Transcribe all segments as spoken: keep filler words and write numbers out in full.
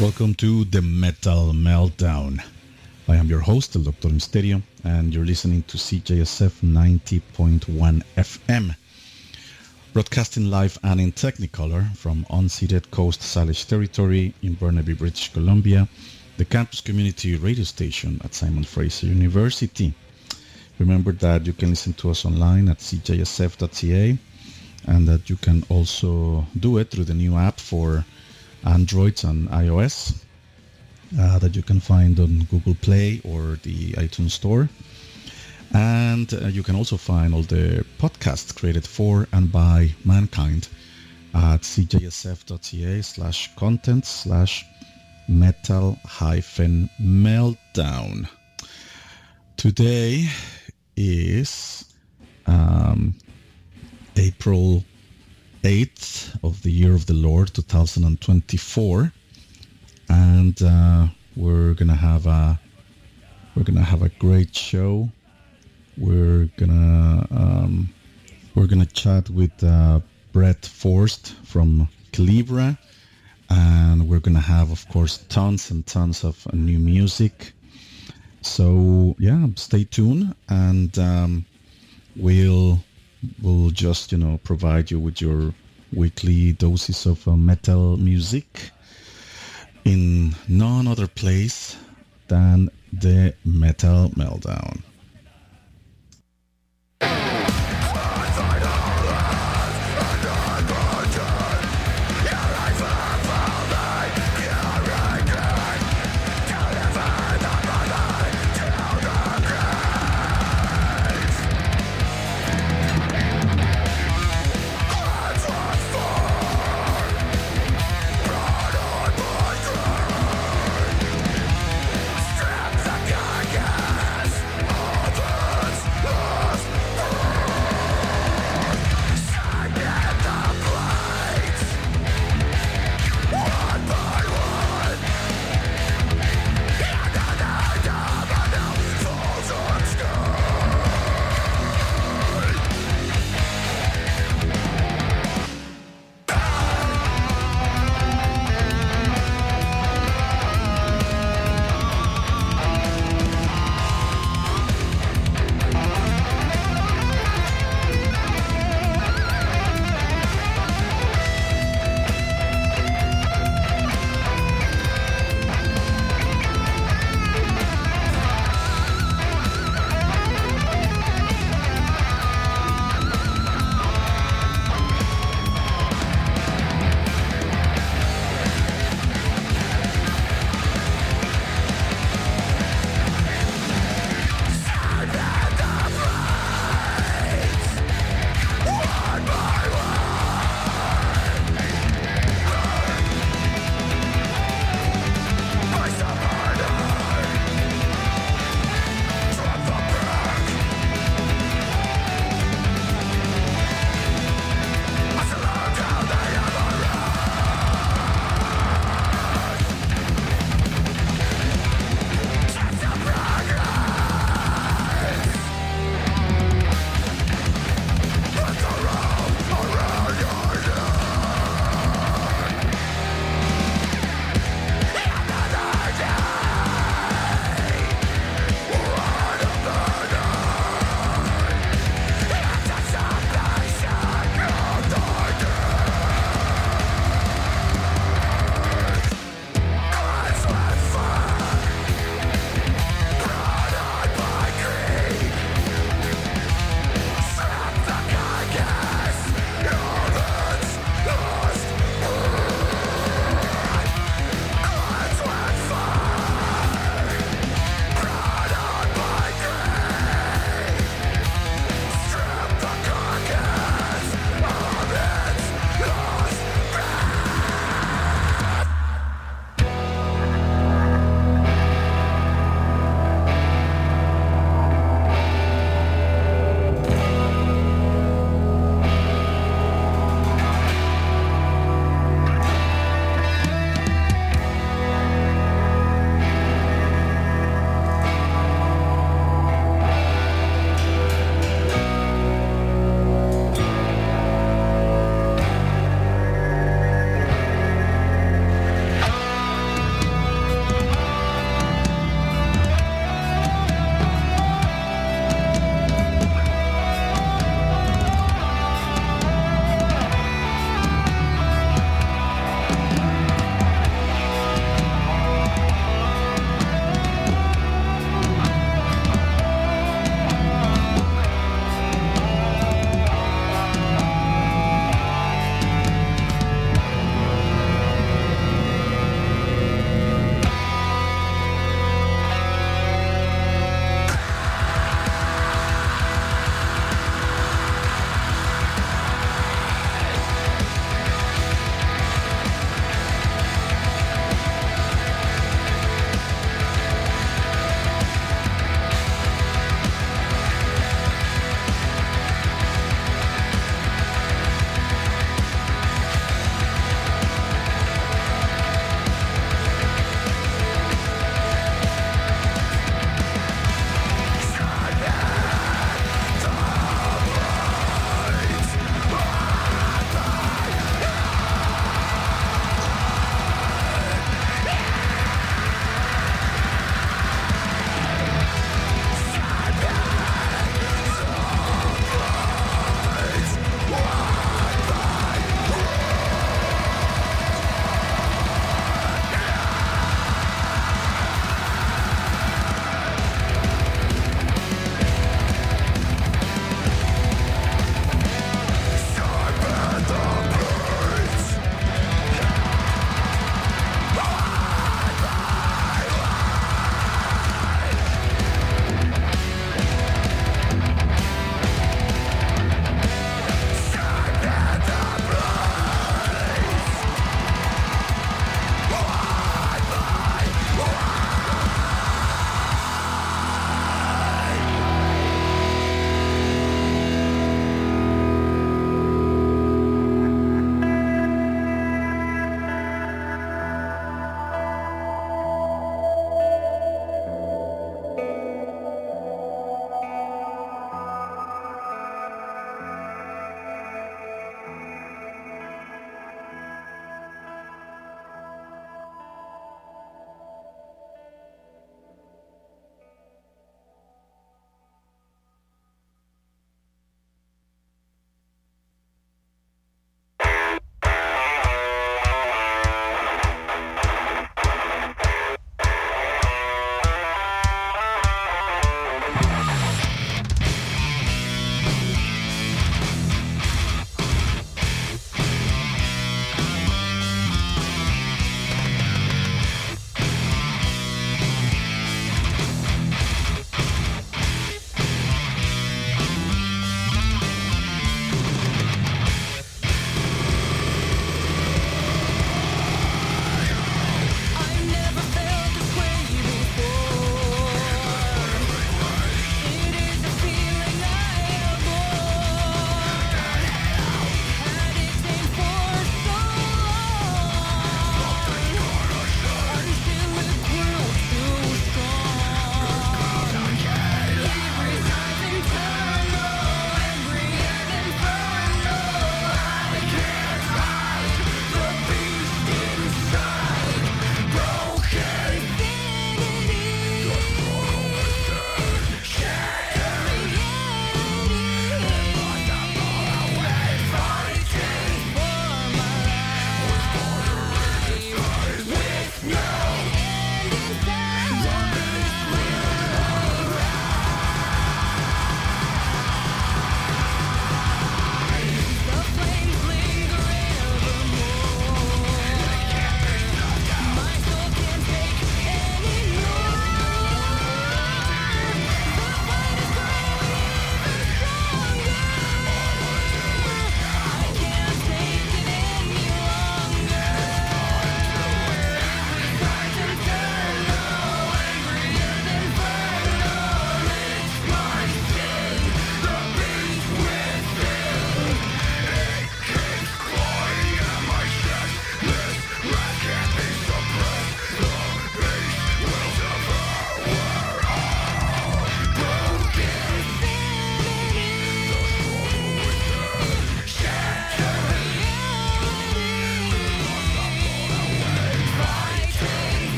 Welcome to the Metal Meltdown. I am your host, El Doctor Misterio, and you're listening to C J S F ninety point one F M. Broadcasting live and in Technicolor from unceded Coast Salish territory in Burnaby, British Columbia, the campus community radio station at Simon Fraser University. Remember that you can listen to us online at c j s f dot c a and that you can also do it through the new app for Android and iOS uh, that you can find on Google Play or the iTunes Store. And uh, you can also find all the podcasts created for and by mankind at c j s f dot c a slash content slash metal hyphen meltdown. Today is um, April eighth of the year of the Lord two thousand twenty-four, and uh, we're gonna have a we're gonna have a great show. We're gonna um, we're gonna chat with uh, Brett Forst from Calibra, and we're gonna have, of course, tons and tons of uh, new music. So yeah, stay tuned, and um, we'll we'll just you know provide you with your weekly doses of uh, metal music in none other place than the Metal Meltdown. Strips the carcass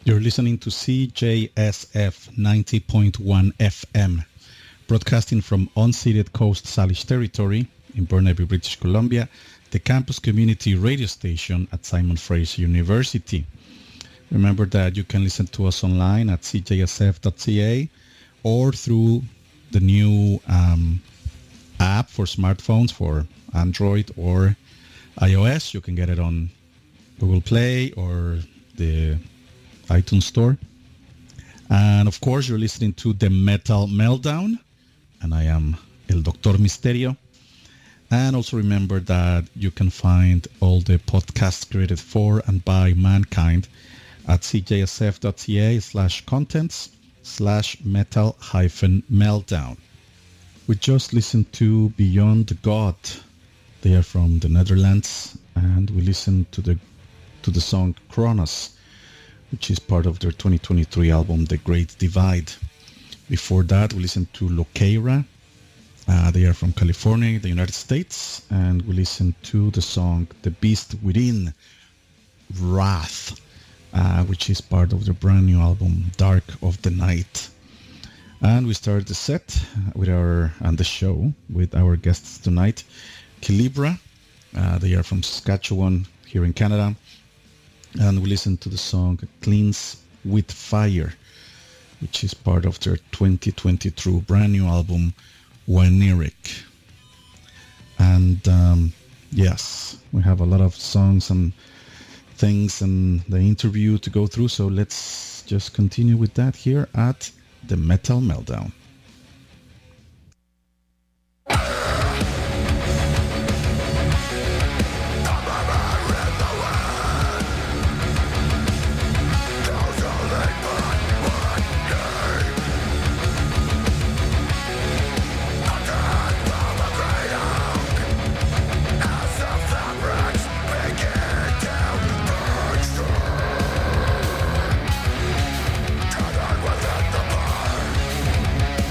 You're listening to C J S F ninety point one F M, broadcasting from unceded Coast Salish territory in Burnaby, British Columbia, the campus community radio station at Simon Fraser University. Remember that you can listen to us online at c j s f dot c a or through the new um, app for smartphones for Android or iOS. You can get it on Google Play or the iTunes Store. And of course, you're listening to The Metal Meltdown, and I am El Doctor Misterio. And also remember that you can find all the podcasts created for and by mankind at c j s f dot c a slash contents slash metal hyphen meltdown. We just listened to Beyond God. They are from the Netherlands, and we listened to the to the song Kronos, which is part of their twenty twenty-three album The Great Divide. Before that, we listened to Loqueira. Uh, they are from California, the United States, and we listened to the song The Beast Within, Wrath, uh, which is part of their brand new album Dark of the Night. And we started the set with our and the show with our guests tonight, Kilibra. Uh, they are from Saskatchewan here in Canada. And we listened to the song Cleans with Fire, which is part of their twenty twenty-two brand new album Weneric. And um, yes, we have a lot of songs and things and the interview to go through, so let's just continue with that here at The Metal Meltdown. Within the bar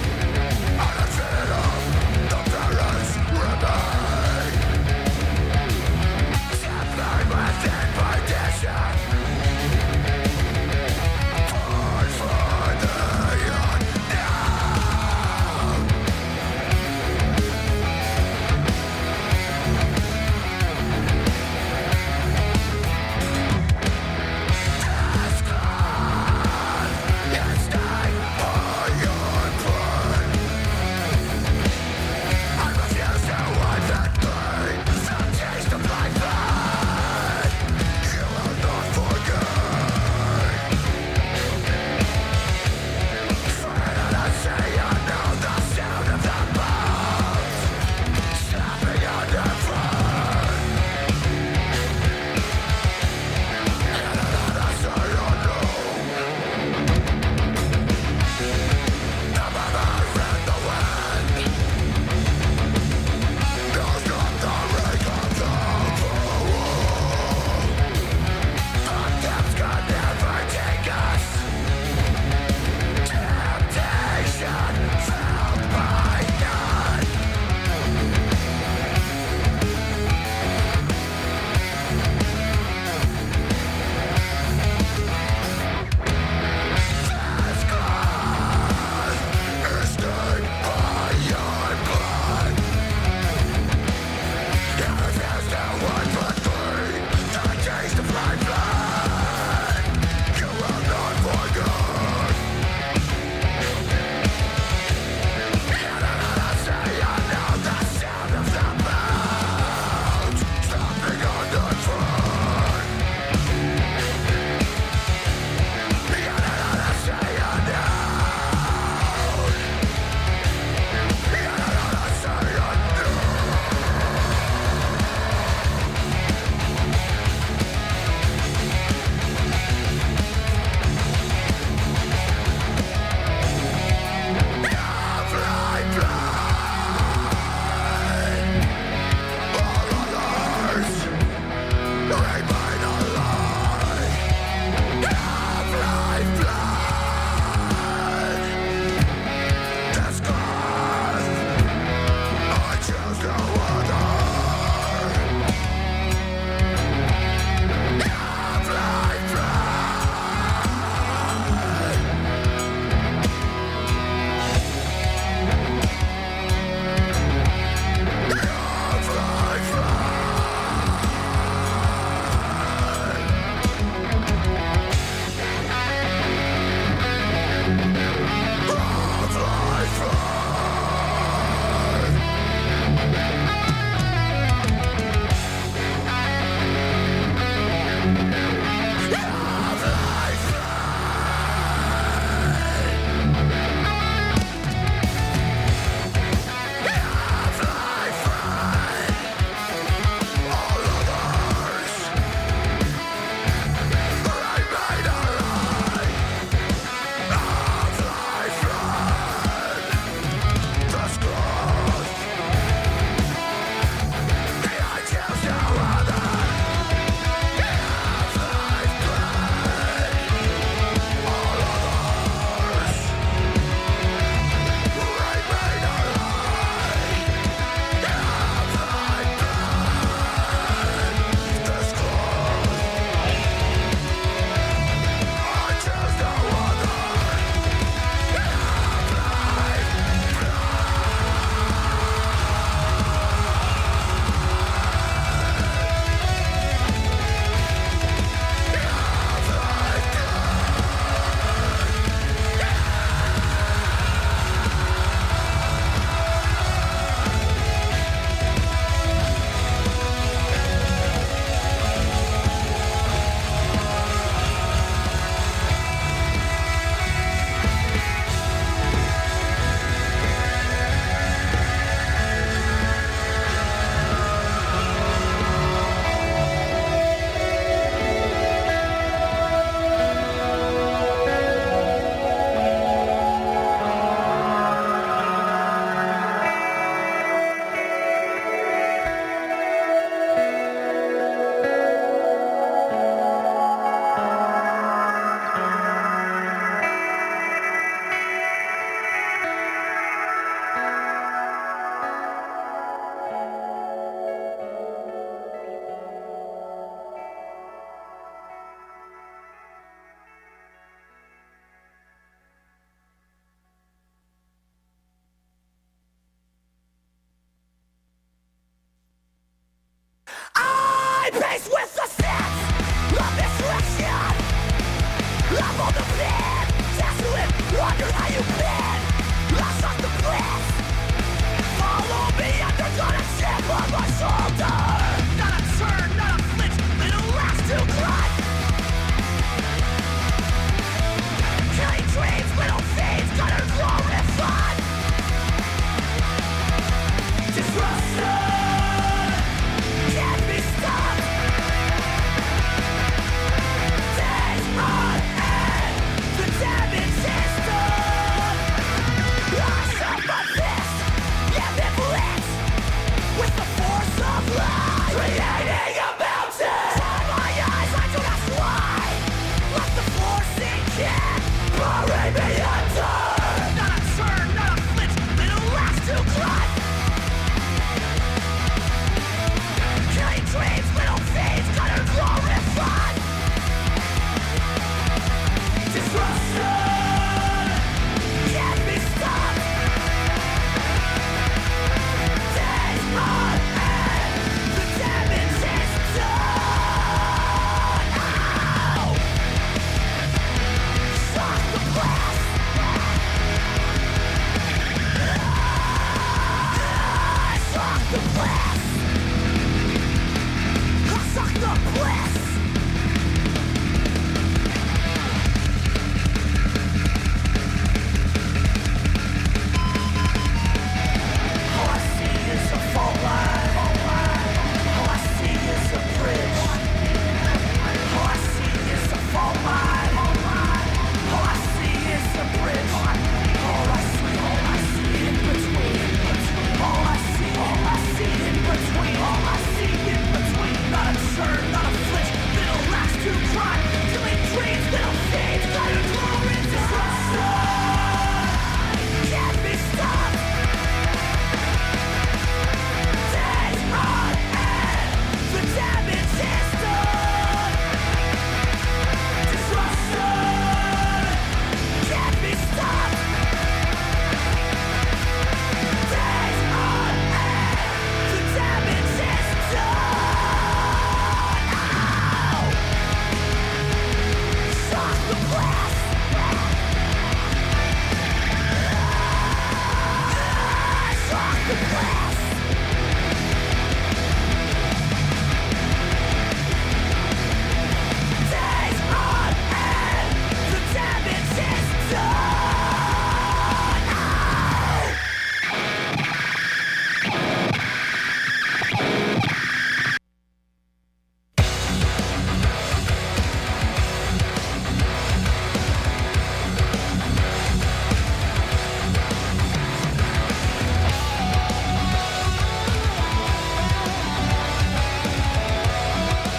Faced with the sense of misdirection, I'm on the plan, desolate, wonder how you've been. Lost on the bliss. Follow me, and they're gonna chip on my shoulder.